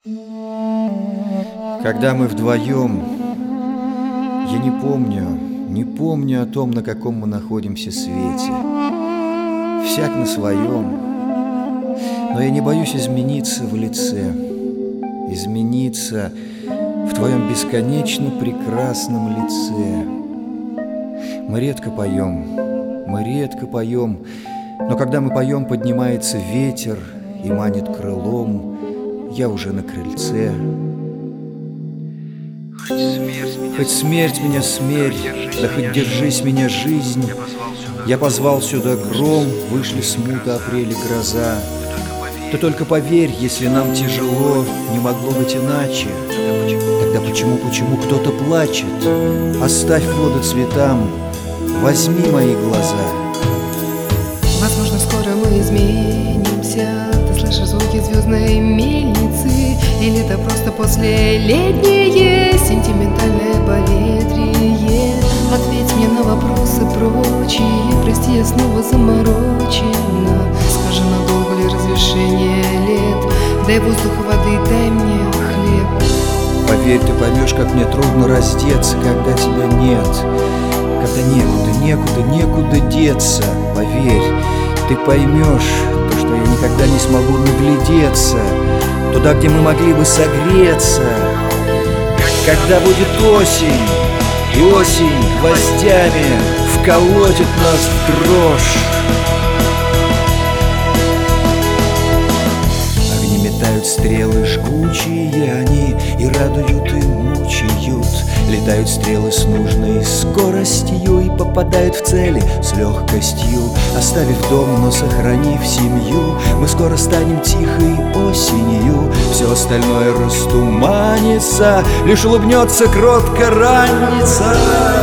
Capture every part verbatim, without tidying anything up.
Когда мы вдвоем, я не помню, не помню о том, на каком мы находимся свете. Всяк на своем, но я не боюсь измениться в лице, измениться в твоем бесконечно прекрасном лице. Мы редко поем, мы редко поем, но когда мы поем, поднимается ветер и манит крылом. Я уже на крыльце. Хоть смерть меня смерть, да хоть держись меня жизнь. Я позвал сюда гром, вышли смута, апрель и гроза. Ты только поверь, если нам тяжело, не могло быть иначе. Тогда почему, почему кто-то плачет? Оставь плоды цветам, возьми мои глаза. Возможно, скоро мы изменимся. Ты слышишь звуки звездной мельницы? Или это просто после летнее сентиментальное поветрие? Ответь мне на вопросы прочие. Прости, я снова заморочена. Скажи, надолго ли разрешение лет? Дай воздух, воды, дай мне хлеб. Поверь, ты поймешь, как мне трудно раздеться, когда тебя нет. Когда некуда, некуда, некуда деться. Поверь, ты поймешь то, что я никогда не смогу наглядеться туда, где мы могли бы согреться. Когда будет осень, и осень гвоздями вколотит нас в дрожь. Огни метают стрелы жгучие они, и радуют, и мучают. Летают стрелы с нужной скоростью и попадают в цели с легкостью. Оставив дом, но сохранив семью, мы скоро станем тихой осенью. Все остальное растуманится, лишь улыбнется кротко ранница.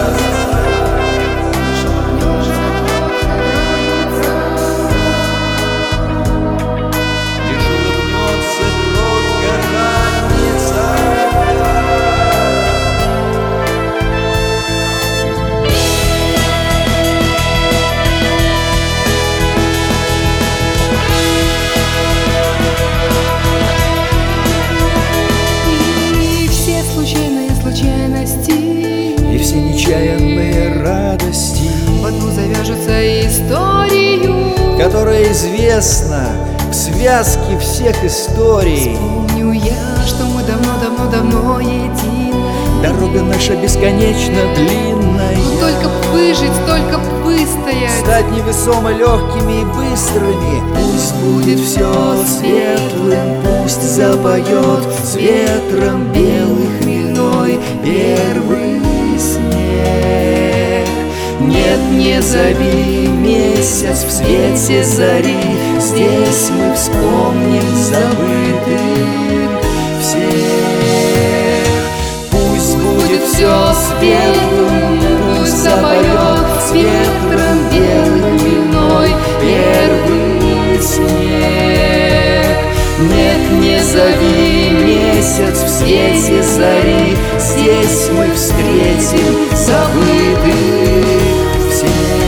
И все нечаянные радости в одну завяжутся историю, которая известна в связке всех историй. Помню я, что мы давно-давно-давно едины. Дорога наша бесконечно длинная. Но только б выжить, только б выстоять, стать невесомо легкими и быстрыми. Пусть будет все светлым, пусть запоет с ветром белый хмельной первый снег. Нет, не зови месяц в свете зари, здесь мы вспомним забытых всех. Пусть будет все светлым, пусть запоет с ветром белый хмельной первый снег. Нет, не зови месяц в свете зари, здесь мы встретим забытых всех.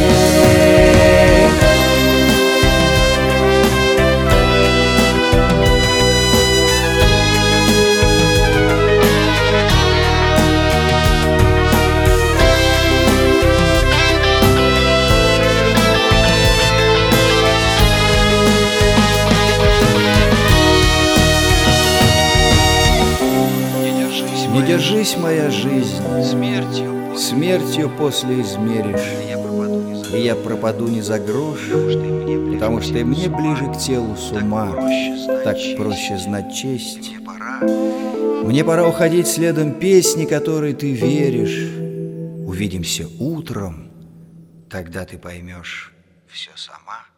Не держись, моя жизнь, Смертью, смертью после измеришь, я пропаду не за и я пропаду не за грош, потому что и мне ближе, потому что и мне ближе к телу с ума, так проще знать честь. Мне пора. Мне пора уходить следом песни, которой ты веришь. Увидимся утром, тогда ты поймешь все сама.